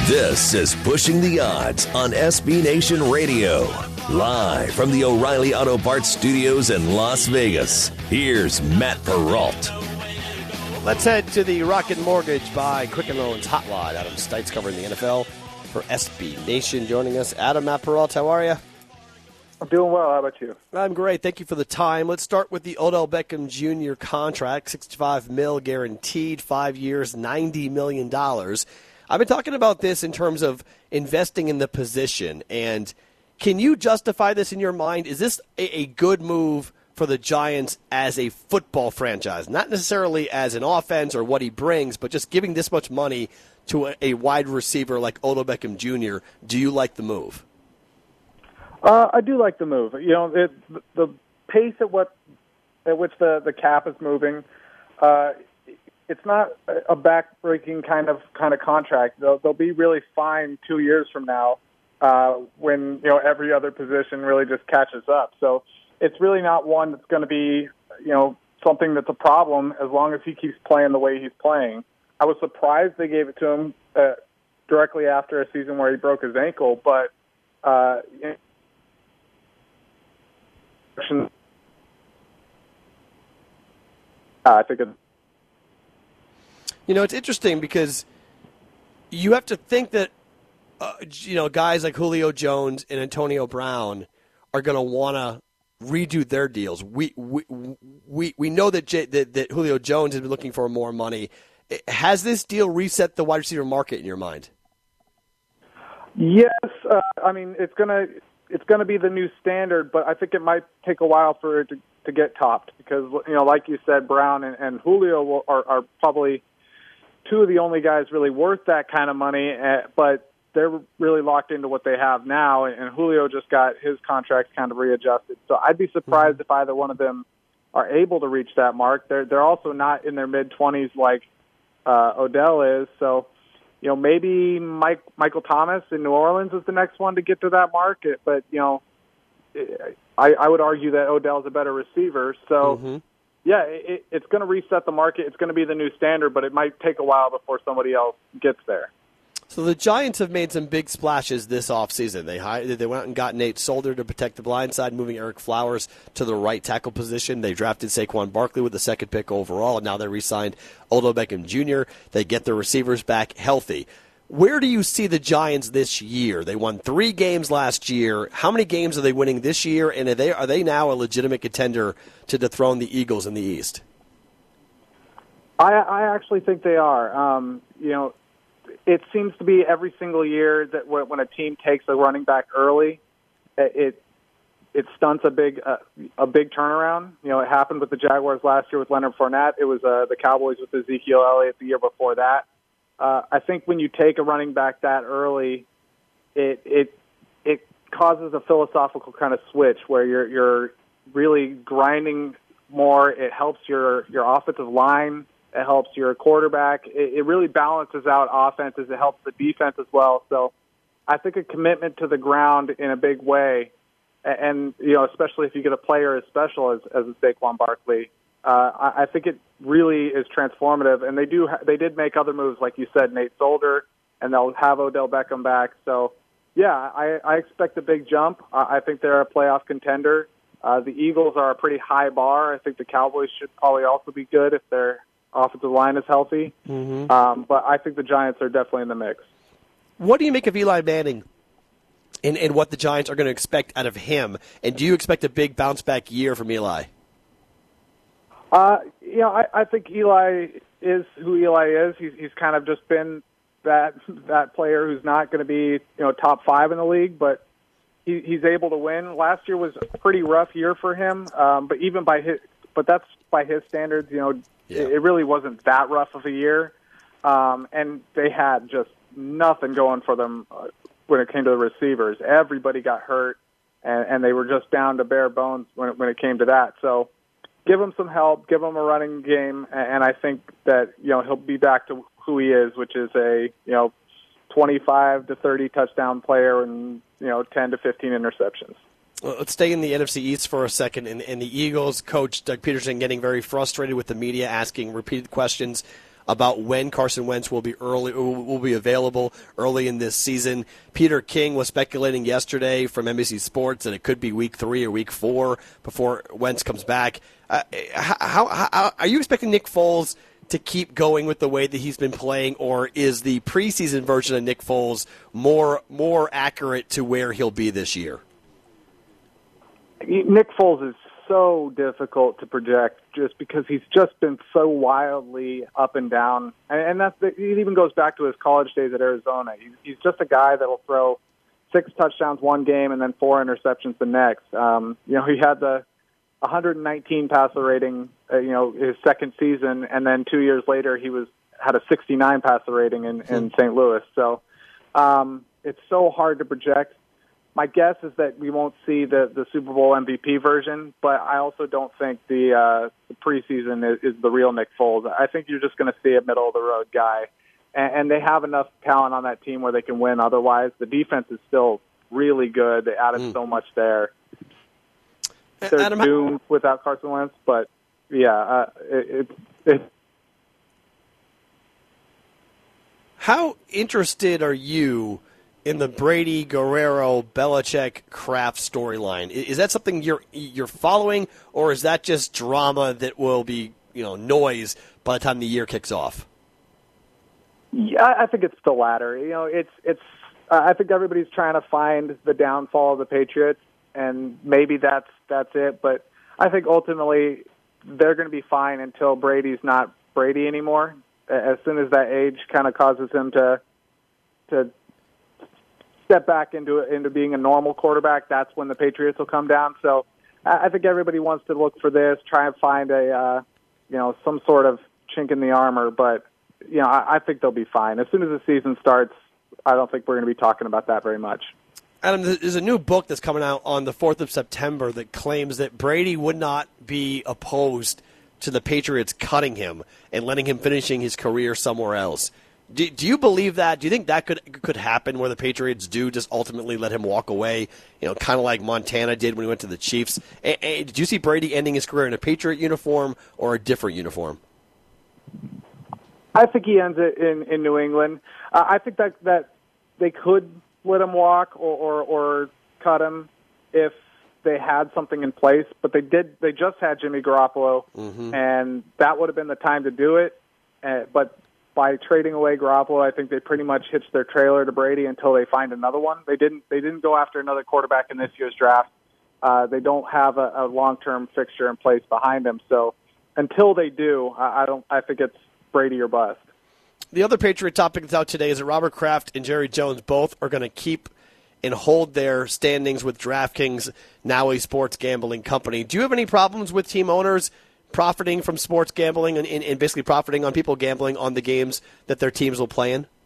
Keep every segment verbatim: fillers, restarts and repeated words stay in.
This is Pushing the Odds on S B Nation Radio. Live from the O'Reilly Auto Parts Studios in Las Vegas, here's Matt Perrault. Let's head to the Rocket Mortgage by Quicken Loans hotline. Adam Stites covering the N F L for S B Nation. Joining us, Adam, Matt Perrault, how are you? I'm doing well. How about you? I'm great. Thank you for the time. Let's start with the Odell Beckham Junior contract, sixty-five mil guaranteed, five years, ninety million dollars. I've been talking about this in terms of investing in the position, and can you justify this in your mind? Is this a, a good move for the Giants as a football franchise? Not necessarily as an offense or what he brings, but just giving this much money to a, a wide receiver like Odell Beckham Junior Do you like the move? Uh, I do like the move. You know, it, the pace at what at which the, the cap is moving, uh, it's not a back-breaking kind of kind of contract. They'll, they'll be really fine two years from now uh, when you know every other position really just catches up. So it's really not one that's going to be you know something that's a problem as long as he keeps playing the way he's playing. I was surprised they gave it to him uh, directly after a season where he broke his ankle, but uh, I think it's You know, it's interesting because you have to think that, uh, you know, guys like Julio Jones and Antonio Brown are going to want to redo their deals. We we we, we know that, J, that that Julio Jones has been looking for more money. Has this deal reset the wide receiver market in your mind? Yes, uh, I mean it's gonna it's gonna be the new standard, but I think it might take a while for it to, to get topped because you know, like you said, Brown and, and Julio will, are, are probably two of the only guys really worth that kind of money, uh, but they're really locked into what they have now, and Julio just got his contract kind of readjusted. So I'd be surprised mm-hmm. if either one of them are able to reach that mark. They're they're also not in their mid-twenties like uh, Odell is. So, you know, maybe Mike Michael Thomas in New Orleans is the next one to get to that mark. But, you know, I, I would argue that Odell's a better receiver. So, mm-hmm. Yeah, it, it's going to reset the market. It's going to be the new standard, but it might take a while before somebody else gets there. So the Giants have made some big splashes this offseason. They hired, they went out and got Nate Solder to protect the blind side, moving Eric Flowers to the right tackle position. They drafted Saquon Barkley with the second pick overall, and now they re-signed Odell Beckham Junior They get their receivers back healthy. Where do you see the Giants this year? They won three games last year. How many games are they winning this year, and are they, are they now a legitimate contender to dethrone the Eagles in the East? I, I actually think they are. Um, you know, it seems to be every single year that when a team takes a running back early, it it stunts a big uh, a big turnaround. You know, it happened with the Jaguars last year with Leonard Fournette. It was uh, the Cowboys with Ezekiel Elliott the year before that. Uh, I think when you take a running back that early, it it it causes a philosophical kind of switch where you're you're really grinding more. It helps your your offensive line. It helps your quarterback. It, it really balances out offenses. It helps the defense as well. So I think a commitment to the ground in a big way, and, and you know, especially if you get a player as special as, as Saquon Barkley, uh, I, I think it really is transformative. And they do ha- they did make other moves, like you said, Nate Solder, and they'll have Odell Beckham back. So, yeah, I, I expect a big jump. I, I think they're a playoff contender. Uh, the Eagles are a pretty high bar. I think the Cowboys should probably also be good if they're offensive line is healthy. Mm-hmm. Um, but I think the Giants are definitely in the mix. What do you make of Eli Manning and, and what the Giants are going to expect out of him? And do you expect a big bounce-back year from Eli? Uh, you know, I, I think Eli is who Eli is. He's, he's kind of just been that that player who's not going to be you know top five in the league, but he, he's able to win. Last year was a pretty rough year for him, um, but even by his, but that's by his standards, you know. Yeah. It really wasn't that rough of a year, um, and they had just nothing going for them uh, when it came to the receivers. Everybody got hurt, and, and they were just down to bare bones when it, when it came to that. So give him some help, give him a running game, and, and I think that you know he'll be back to who he is, which is a you know twenty-five to thirty touchdown player and you know ten to fifteen interceptions. Well, let's stay in the N F C East for a second. And, and the Eagles coach, Doug Peterson, getting very frustrated with the media, asking repeated questions about when Carson Wentz will be early will be available early in this season. Peter King was speculating yesterday from N B C Sports that it could be week three or week four before Wentz comes back. Uh, how, how, how are you expecting Nick Foles to keep going with the way that he's been playing, or is the preseason version of Nick Foles more more accurate to where he'll be this year? Nick Foles is so difficult to project just because he's just been so wildly up and down. And, and that's the, it even goes back to his college days at Arizona. He's, he's just a guy that will throw six touchdowns one game and then four interceptions the next. Um, you know, he had the one hundred nineteen passer rating, uh, you know, his second season, and then two years later he was had a sixty-nine passer rating in, in Saint Louis. So um, it's so hard to project. My guess is that we won't see the, the Super Bowl M V P version, but I also don't think the, uh, the preseason is, is the real Nick Foles. I think you're just going to see a middle-of-the-road guy, and, and they have enough talent on that team where they can win otherwise. The defense is still really good. They added mm. so much there. They're Adam, doomed without Carson Wentz, but, yeah, uh, it, it, it how interested are you in the Brady, Guerrero, Belichick, Kraft storyline? Is that something you're you're following, or is that just drama that will be, you know, noise by the time the year kicks off? Yeah, I think it's the latter. You know, it's it's. Uh, I think everybody's trying to find the downfall of the Patriots, and maybe that's that's it. But I think ultimately they're going to be fine until Brady's not Brady anymore. As soon as that age kind of causes him to to step back into into being a normal quarterback, that's when the Patriots will come down. So I think everybody wants to look for this, try and find a uh, you know some sort of chink in the armor. But you know I, I think they'll be fine as soon as the season starts. I don't think we're going to be talking about that very much. Adam, there's a new book that's coming out on the fourth of September that claims that Brady would not be opposed to the Patriots cutting him and letting him finishing his career somewhere else. Do, do you believe that? Do you think that could could happen where the Patriots do just ultimately let him walk away, you know, kind of like Montana did when he went to the Chiefs? And, and did you see Brady ending his career in a Patriot uniform or a different uniform? I think he ends it in, in New England. Uh, I think that, that they could let him walk or, or, or cut him if they had something in place, but they did. They just had Jimmy Garoppolo, mm-hmm. and that would have been the time to do it. Uh, but by trading away Garoppolo, I think they pretty much hitched their trailer to Brady until they find another one. They didn't. They didn't go after another quarterback in this year's draft. Uh, they don't have a, a long-term fixture in place behind them. So until they do, I, I don't. I think it's Brady or bust. The other Patriot topic that's out today is that Robert Kraft and Jerry Jones both are going to keep and hold their standings with DraftKings, now a sports gambling company. Do you have any problems with team owners profiting from sports gambling and, and basically profiting on people gambling on the games that their teams will play in?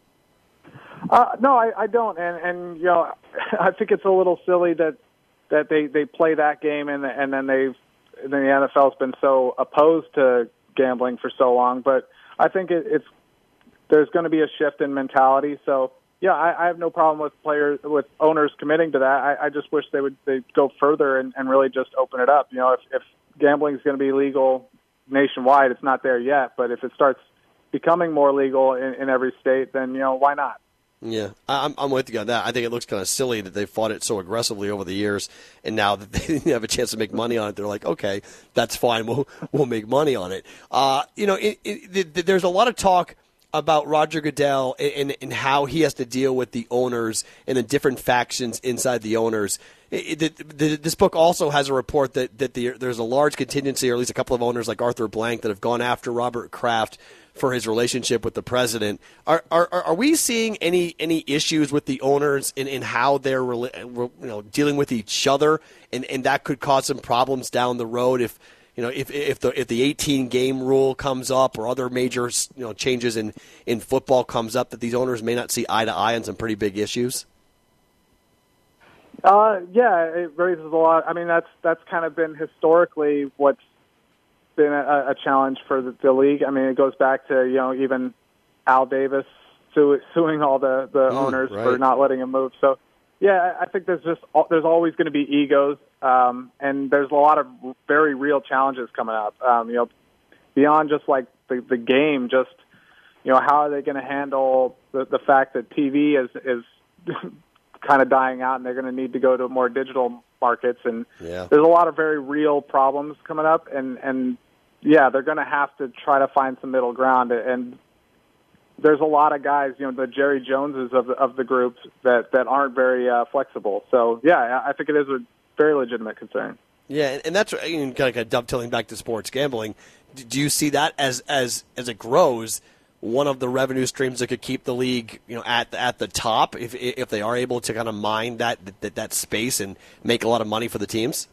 Uh, no, I, I don't. And, and, you know, I think it's a little silly that that they, they play that game and, and then they've then the N F L has been so opposed to gambling for so long. But I think it, it's there's going to be a shift in mentality. So, yeah, I, I have no problem with players, with owners committing to that. I, I just wish they would they go further and, and really just open it up. You know, if, if gambling is going to be legal nationwide, it's not there yet. But if it starts becoming more legal in, in every state, then, you know, why not? Yeah, I'm I'm with you on that. I think it looks kind of silly that they fought it so aggressively over the years, and now that they didn't have a chance to make money on it, they're like, okay, that's fine, we'll we'll make money on it. Uh, you know, it, it, it, there's a lot of talk about Roger Goodell and, and how he has to deal with the owners and the different factions inside the owners. It, it, the, this book also has a report that, that the, there's a large contingency, or at least a couple of owners like Arthur Blank, that have gone after Robert Kraft for his relationship with the president. Are are, are we seeing any any issues with the owners in, in how they're you know dealing with each other, and, and that could cause some problems down the road if you know if if the if the eighteen game rule comes up or other major you know changes in, in football comes up, that these owners may not see eye to eye on some pretty big issues? Uh, yeah, it raises a lot. I mean, that's that's kind of been historically what's been a, a challenge for the, the league. I mean, it goes back to, you know, even Al Davis su- suing all the, the mm, owners right. for not letting him move. So, yeah, I think there's just there's always going to be egos, um, and there's a lot of very real challenges coming up. Um, you know, beyond just like the, the game. Just, you know, how are they going to handle the, the fact that T V is is kind of dying out, and they're going to need to go to more digital markets. And yeah. there's a lot of very real problems coming up, and and yeah, they're going to have to try to find some middle ground. And there's a lot of guys, you know, the Jerry Joneses of the, of the group that, that aren't very uh, flexible. So, yeah, I think it is a very legitimate concern. Yeah, and that's kind of, kind of dovetailing back to sports gambling. Do you see that as as as it grows, one of the revenue streams that could keep the league, you know, at the, at the top if if they are able to kind of mine that that, that space and make a lot of money for the teams?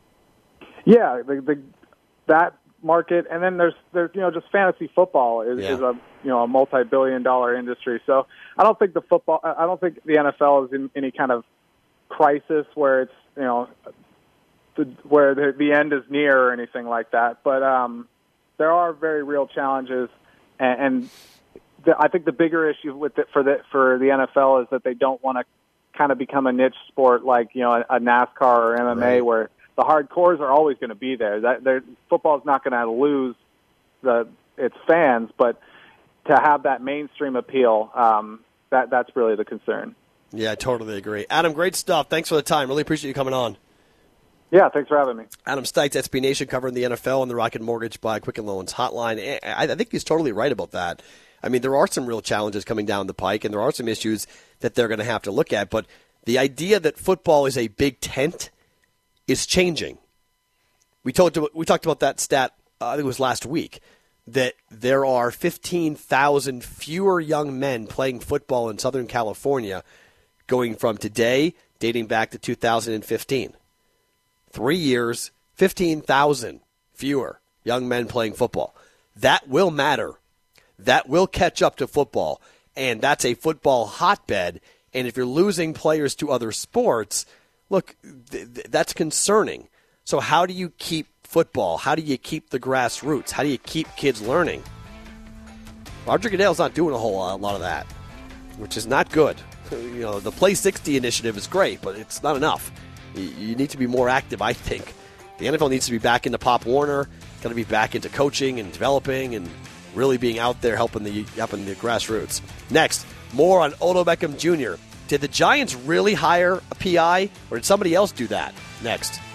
Yeah, the, the that market, and then there's there's you know just fantasy football is, yeah. is a you know a multi-billion dollar industry. So I don't think the football I don't think the N F L is in any kind of crisis where it's you know the, where the, the end is near or anything like that. But um, there are very real challenges, and, and the, I think the bigger issue with it for the for the N F L is that they don't want to kind of become a niche sport like you know a, a NASCAR or M M A right. where the hardcores are always going to be there. That football is not going to lose the its fans, but to have that mainstream appeal, um, that that's really the concern. Yeah, I totally agree. Adam, great stuff. Thanks for the time. Really appreciate you coming on. Yeah, thanks for having me. Adam Stites, S B Nation, covering the N F L and the Rocket Mortgage by Quicken Loans hotline. I think he's totally right about that. I mean, there are some real challenges coming down the pike, and there are some issues that they're going to have to look at. But the idea that football is a big tent is changing. We talked about, we talked about that stat, uh, I think it was last week, that there are fifteen thousand fewer young men playing football in Southern California going from today, dating back to two thousand fifteen. Three years, fifteen thousand fewer young men playing football. That will matter. That will catch up to football, and that's a football hotbed. And if you're losing players to other sports, look, th- th- that's concerning. So how do you keep football? How do you keep the grassroots? How do you keep kids learning? Roger Goodell's not doing a whole lot, a lot of that, which is not good. You know, the Play sixty initiative is great, but it's not enough. You, you need to be more active, I think. The N F L needs to be back into Pop Warner. It's got to be back into coaching and developing and really being out there helping the helping the grassroots. Next, more on Odell Beckham Junior Did the Giants really hire a P I, or did somebody else do that? Next.